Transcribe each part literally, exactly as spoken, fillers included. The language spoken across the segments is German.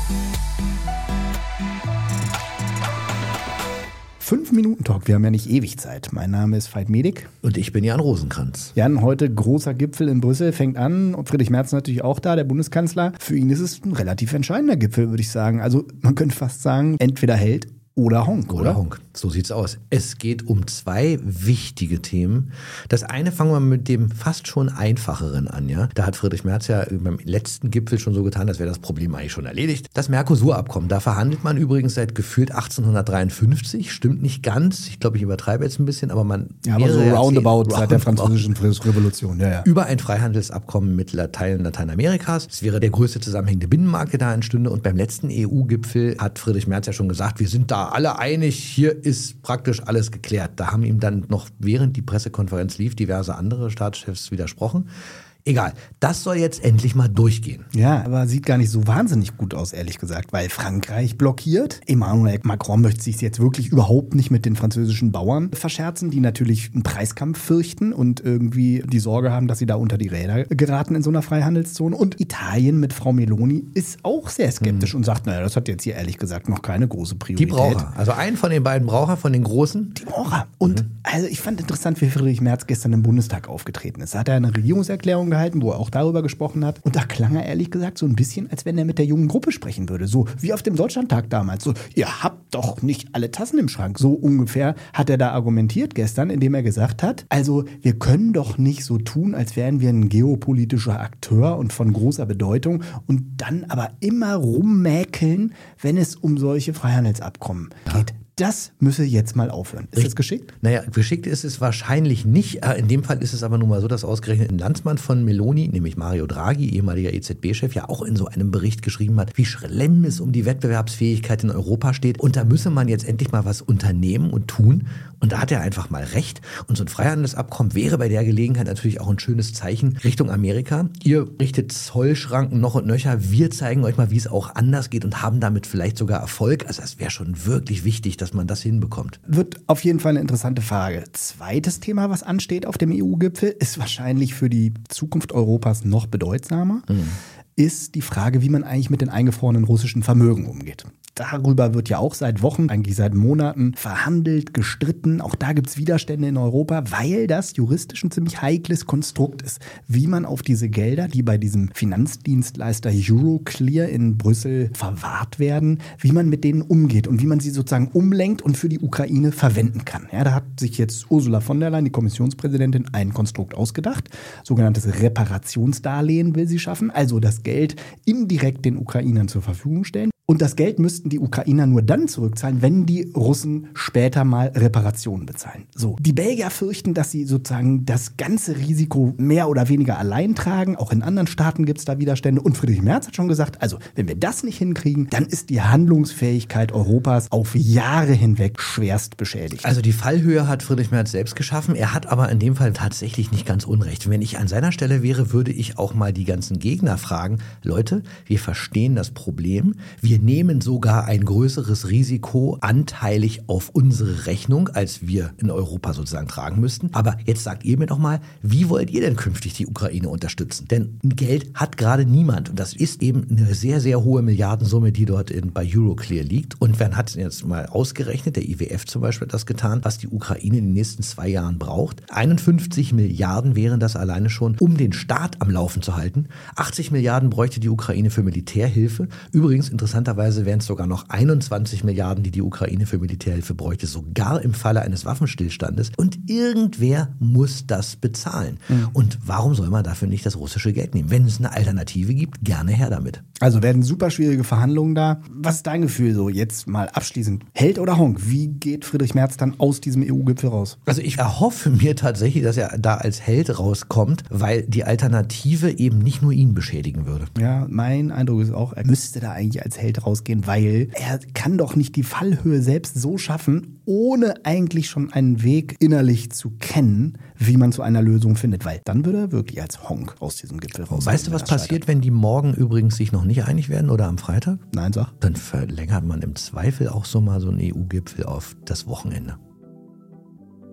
Fünf-Minuten-Talk, wir haben ja nicht ewig Zeit. Mein Name ist Veit Medik. Und ich bin Jan Rosenkranz. Jan, heute großer Gipfel in Brüssel, fängt an. Und Friedrich Merz natürlich auch da, der Bundeskanzler. Für ihn ist es ein relativ entscheidender Gipfel, würde ich sagen. Also man könnte fast sagen, entweder hält oder Honk, oder? Oder Honk, so sieht's aus. Es geht um zwei wichtige Themen. Das eine fangen wir mit dem fast schon einfacheren an, ja. Da hat Friedrich Merz ja beim letzten Gipfel schon so getan, als wäre das Problem eigentlich schon erledigt. Das Mercosur-Abkommen, da verhandelt man übrigens seit gefühlt achtzehnhundertdreiundfünfzig, stimmt nicht ganz. Ich glaube, ich übertreibe jetzt ein bisschen, aber man... Ja, aber so roundabout seit der französischen Revolution, ja, ja. Über ein Freihandelsabkommen mit Teilen Lateinamerikas. Es wäre der größte zusammenhängende Binnenmarkt, der da entstünde. Und beim letzten E U-Gipfel hat Friedrich Merz ja schon gesagt, wir sind da alle einig, hier ist praktisch alles geklärt. Da haben ihm dann noch, während die Pressekonferenz lief, diverse andere Staatschefs widersprochen. Egal, das soll jetzt endlich mal durchgehen. Ja, aber sieht gar nicht so wahnsinnig gut aus, ehrlich gesagt, weil Frankreich blockiert. Emmanuel Macron möchte sich jetzt wirklich überhaupt nicht mit den französischen Bauern verscherzen, die natürlich einen Preiskampf fürchten und irgendwie die Sorge haben, dass sie da unter die Räder geraten in so einer Freihandelszone. Und Italien mit Frau Meloni ist auch sehr skeptisch mhm. und sagt, naja, das hat jetzt hier ehrlich gesagt noch keine große Priorität. Die Braucher, also einen von den beiden Braucher, von den Großen. Die Braucher. Und mhm. also ich fand interessant, wie Friedrich Merz gestern im Bundestag aufgetreten ist. Da hat er eine Regierungserklärung gehalten, wo er auch darüber gesprochen hat. Und da klang er ehrlich gesagt so ein bisschen, als wenn er mit der jungen Gruppe sprechen würde. So wie auf dem Deutschlandtag damals. So, ihr habt doch nicht alle Tassen im Schrank. So ungefähr hat er da argumentiert gestern, indem er gesagt hat, also wir können doch nicht so tun, als wären wir ein geopolitischer Akteur und von großer Bedeutung und dann aber immer rummäkeln, wenn es um solche Freihandelsabkommen geht. Das müsse jetzt mal aufhören. Ist das geschickt? Naja, geschickt ist es wahrscheinlich nicht. In dem Fall ist es aber nun mal so, dass ausgerechnet ein Landsmann von Meloni, nämlich Mario Draghi, ehemaliger E Z B-Chef, ja auch in so einem Bericht geschrieben hat, wie schlimm es um die Wettbewerbsfähigkeit in Europa steht. Und da müsse man jetzt endlich mal was unternehmen und tun. Und da hat er einfach mal recht. Und so ein Freihandelsabkommen wäre bei der Gelegenheit natürlich auch ein schönes Zeichen Richtung Amerika. Ihr richtet Zollschranken noch und nöcher. Wir zeigen euch mal, wie es auch anders geht und haben damit vielleicht sogar Erfolg. Also das wäre schon wirklich wichtig, dass man das hinbekommt. Wird auf jeden Fall eine interessante Frage. Zweites Thema, was ansteht auf dem E U-Gipfel, ist wahrscheinlich für die Zukunft Europas noch bedeutsamer, mhm. ist die Frage, wie man eigentlich mit den eingefrorenen russischen Vermögen umgeht. Darüber wird ja auch seit Wochen, eigentlich seit Monaten verhandelt, gestritten. Auch da gibt es Widerstände in Europa, weil das juristisch ein ziemlich heikles Konstrukt ist. Wie man auf diese Gelder, die bei diesem Finanzdienstleister Euroclear in Brüssel verwahrt werden, wie man mit denen umgeht und wie man sie sozusagen umlenkt und für die Ukraine verwenden kann. Ja, da hat sich jetzt Ursula von der Leyen, die Kommissionspräsidentin, ein Konstrukt ausgedacht. Sogenanntes Reparationsdarlehen will sie schaffen, also das Geld indirekt den Ukrainern zur Verfügung stellen. Und das Geld müssten die Ukrainer nur dann zurückzahlen, wenn die Russen später mal Reparationen bezahlen. So. Die Belgier fürchten, dass sie sozusagen das ganze Risiko mehr oder weniger allein tragen. Auch in anderen Staaten gibt es da Widerstände. Und Friedrich Merz hat schon gesagt, also wenn wir das nicht hinkriegen, dann ist die Handlungsfähigkeit Europas auf Jahre hinweg schwerst beschädigt. Also die Fallhöhe hat Friedrich Merz selbst geschaffen. Er hat aber in dem Fall tatsächlich nicht ganz unrecht. Wenn ich an seiner Stelle wäre, würde ich auch mal die ganzen Gegner fragen, Leute, wir verstehen das Problem. Wir nehmen sogar ein größeres Risiko anteilig auf unsere Rechnung, als wir in Europa sozusagen tragen müssten. Aber jetzt sagt ihr mir doch mal, wie wollt ihr denn künftig die Ukraine unterstützen? Denn Geld hat gerade niemand. Und das ist eben eine sehr, sehr hohe Milliardensumme, die dort in, bei Euroclear liegt. Und wer hat es jetzt mal ausgerechnet? Der I W F zum Beispiel hat das getan, was die Ukraine in den nächsten zwei Jahren braucht. einundfünfzig Milliarden wären das alleine schon, um den Staat am Laufen zu halten. achtzig Milliarden bräuchte die Ukraine für Militärhilfe. Übrigens, interessanterweise wären es sogar noch einundzwanzig Milliarden, die die Ukraine für Militärhilfe bräuchte, sogar im Falle eines Waffenstillstandes. Und irgendwer muss das bezahlen. Mhm. Und warum soll man dafür nicht das russische Geld nehmen? Wenn es eine Alternative gibt, gerne her damit. Also werden super schwierige Verhandlungen da. Was ist dein Gefühl so jetzt mal abschließend? Held oder Honk? Wie geht Friedrich Merz dann aus diesem E U-Gipfel raus? Also ich erhoffe mir tatsächlich, dass er da als Held rauskommt, weil die Alternative eben nicht nur ihn beschädigen würde. Ja, mein Eindruck ist auch, er müsste da eigentlich als Held rausgehen, weil er kann doch nicht die Fallhöhe selbst so schaffen, ohne eigentlich schon einen Weg innerlich zu kennen, wie man zu einer Lösung findet, weil dann würde er wirklich als Honk aus diesem Gipfel rausgehen. Weißt du, was passiert, wenn die morgen übrigens sich noch nicht einig werden oder am Freitag? Nein, sag. Dann verlängert man im Zweifel auch so mal so einen E U-Gipfel auf das Wochenende.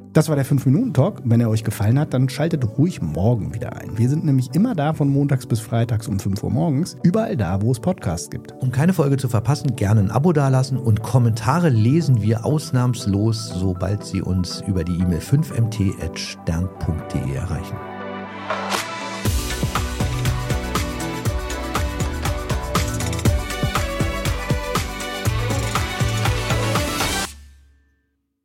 Das war der fünf Minuten Talk. Wenn er euch gefallen hat, dann schaltet ruhig morgen wieder ein. Wir sind nämlich immer da von montags bis freitags um fünf Uhr morgens, überall da, wo es Podcasts gibt. Um keine Folge zu verpassen, gerne ein Abo dalassen und Kommentare lesen wir ausnahmslos, sobald sie uns über die E-Mail fünf m t at stern punkt d e erreichen.